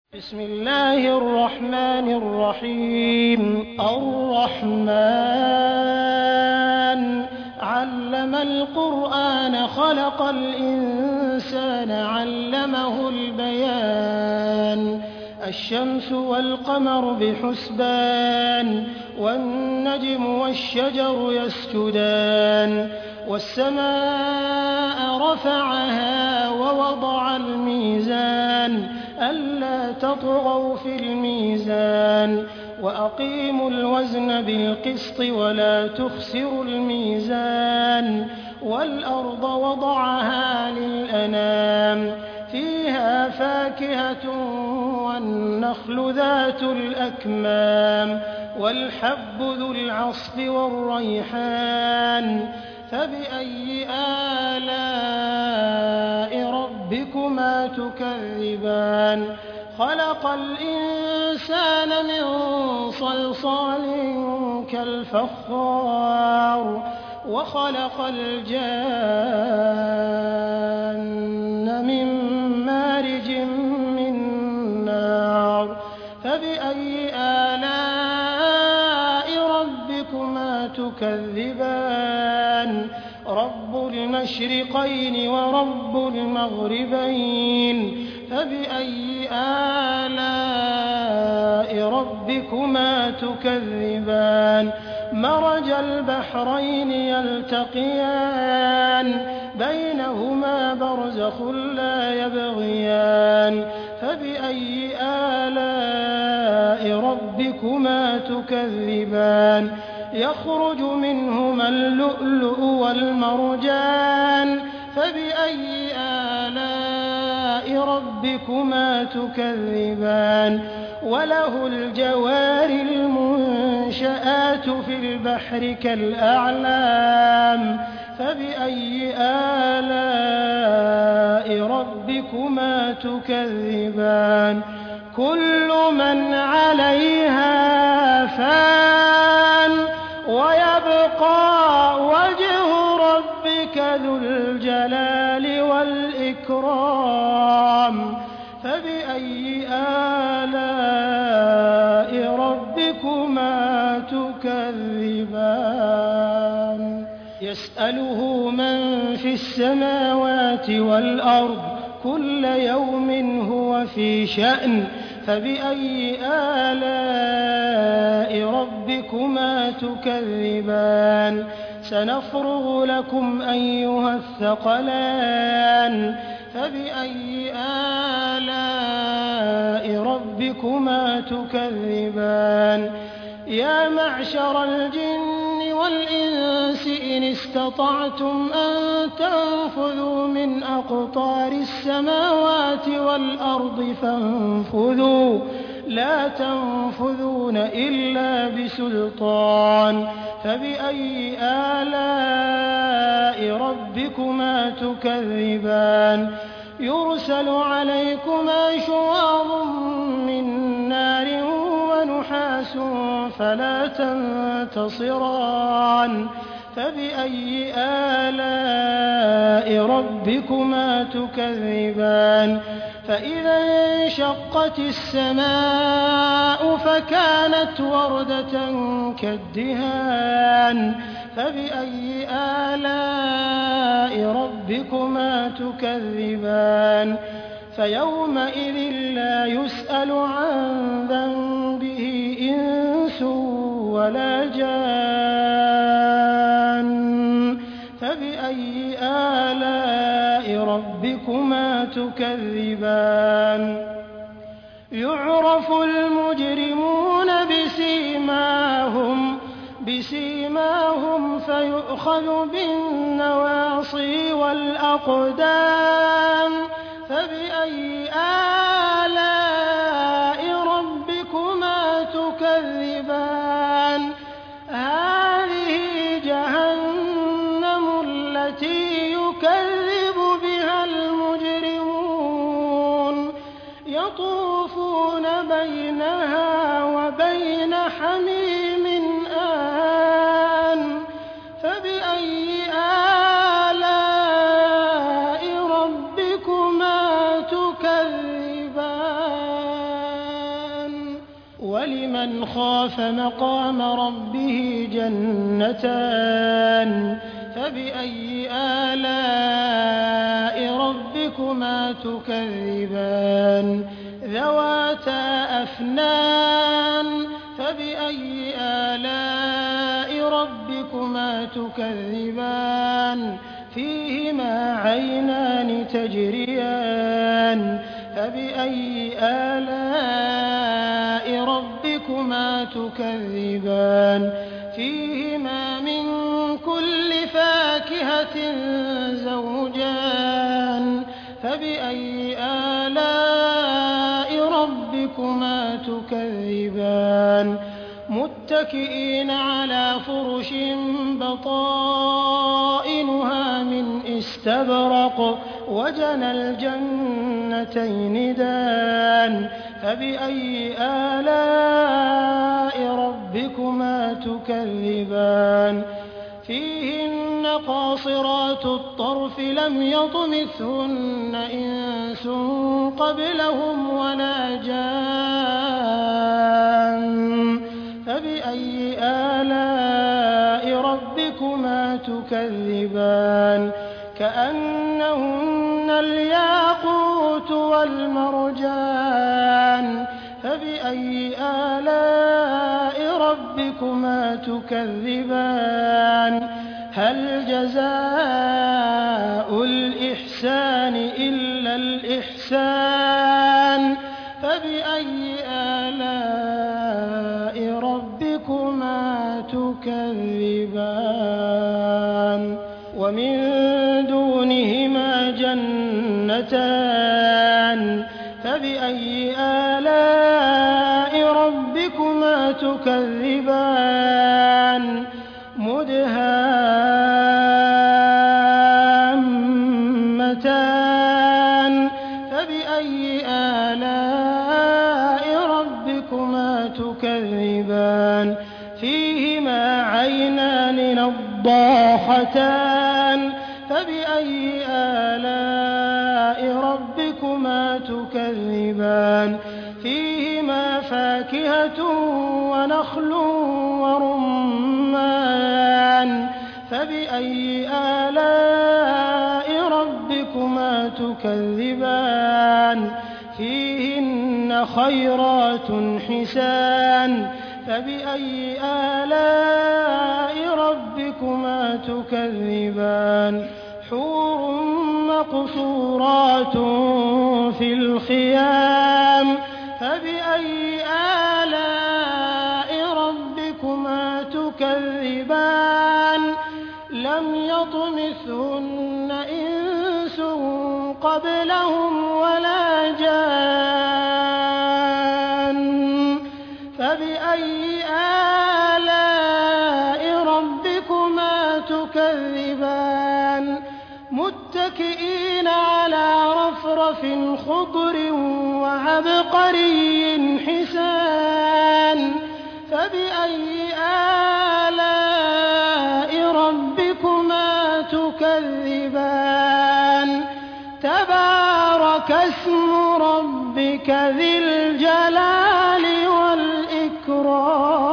بسم الله الرحمن الرحيم الرحمن علم القرآن خلق الإنسان علمه البيان الشمس والقمر بحسبان والنجم والشجر يسجدان والسماء رفعها ووضع الميزان ألا تطغوا في الميزان وأقيموا الوزن بالقسط ولا تخسروا الميزان والأرض وضعها للأنام فيها فاكهة والنخل ذات الأكمام والحب ذو العصف والريحان فبأي آلاء ربكما تكذبان خلق الإنسان من صلصال كالفخار وخلق الجان من مارج من نار فبأي آلاء ربكما تكذبان رب المشرقين ورب المغربين فبأي آلاء ربكما تكذبان مرج البحرين يلتقيان بينهما برزخ لا يبغيان فبأي آلاء ربكما تكذبان يخرج منهما اللؤلؤ والمرجان فبأي آلاء ربكما تكذبان وله الجوار المنشآت في البحر كالأعلام فبأي آلاء ربكما تكذبان كل من عليها فان ويبقى وجه ربك ذو الجلال والإكرام فبأي آلاء ربكما تكذبان يسأله من في السماوات والأرض كل يوم هو في شأن فبأي آلاء ربكما تكذبان سنفرغ لكم أيها الثقلان فبأي آلاء ربكما تكذبان يا معشر الجن والإنس إن استطعتم أن تنفذوا من أقطار السماوات والأرض فانفذوا لا تنفذون إلا بسلطان فبأي آلاء ربكما تكذبان يرسل عليكما شواظ من نار ونحاس فلا تنتصران فبأي آلاء ربكما تكذبان فإذا انشقت السماء فكانت وردة كالدهان فبأي آلاء ربكما تكذبان فيومئذ لا يسأل عن ذنبه إنس ولا جان فبأي آلاء ربكما تكذبان يعرف المجرمون بسيماهم فيؤخذ بالنواصي والأقدام فبأي آلاء ربكما تكذبان هذه جهنم التي يكذب بها المجرمون يطوفون بينها وبين حميم آن فبأي آلاء ربكما تكذبان وَلِمَنْ خَافَ مَقَامَ رَبِّهِ جَنَّتَانِ فَبِأَيِّ آلَاءِ رَبِّكُمَا تُكَذِّبَانِ ذَوَاتَا أَفْنَانٍ فَبِأَيِّ آلَاءِ رَبِّكُمَا تُكَذِّبَانِ فِيهِمَا عَيْنَانِ تَجْرِيَانِ فَبِأَيِّ آلَاءِ رَبِّكُمَا تُكَذِّبَانِ فِيهِمَا مِن كُلِّ فَاكِهَةٍ زَوْجَانِ فَبِأَيِّ آلَاءِ رَبِّكُمَا تُكَذِّبَانِ مُتَّكِئِينَ عَلَىٰ فُرُشٍ بَطَائِنُهَا مِنْ إِسْتَبْرَقٍ وَجَنَى الْجَنَّتَيْنِ دَانٍ فَبِأَيِّ آلَاءِ رَبِّكُمَا تُكَذِّبَانِ فِيهِنَّ قَاصِرَاتُ الطَّرْفِ لَمْ يَطْمِثْهُنَّ إِنسٌ قَبْلَهُمْ وَلَا جَانٌّ فَبِأَيِّ آلَاءِ رَبِّكُمَا تُكَذِّبَانِ كَأَنَّهُنَّ الْيَاقُوتُ وَالْمَرْجَانُ فَبِأَيِّ آلَاءِ رَبِّكُمَا تُكَذِّبَانِ هَلْ جَزَاءُ الْإِحْسَانِ إِلَّا الْإِحْسَانُ فَبِأَيِّ آلَاءِ رَبِّكُمَا تُكَذِّبَانِ وَمِن دُونِهِمَا جَنَّتَانِ فَبِأَيِّ آلَاءِ رَبِّكُمَا تُكَذِّبَانِ مُدْهَامَّتَانِ فَبِأَيِّ آلَاءِ رَبِّكُمَا تُكَذِّبَانِ فِيهِمَا عَيْنَانِ نَضَّاخَتَانِ فَبِأَيِّ آلَاءِ رَبِّكُمَا تُكَذِّبَانِ فِيهِمَا فَاكِهَةٌ وَنَخْلٌ وَرُمَّانٌ فَبِأَيِّ آلَاءِ رَبِّكُمَا تُكَذِّبَانِ فِيهِنَّ خَيْرَاتٌ حِسَانٌ فَبِأَيِّ آلَاءِ رَبِّكُمَا تُكَذِّبَانِ حُورٌ مَّقْصُورَاتٌ فِي الْخِيَامِ فَبِأَيِّ آلَاءِ رَبِّكُمَا تُكَذِّبَانِ لَمْ يَطْمِثْهُنَّ إِنسٌ قَبْلَهُمْ وَلَا جَانٌّ فَبِأَيِّ آلَاءِ رَبِّكُمَا تُكَذِّبَانِ مُتَّكِئِينَ عَلَىٰ رَفْرَفٍ خُضْرٍ وَعَبْقَرِيٍّ حِسَانٍ فَبِأَيِّ آلَاءِ رَبِّكُمَا تُكَذِّبَانِ تَبَارَكَ اسْمُ رَبِّكَ ذِي الْجَلَالِ وَالْإِكْرَامِ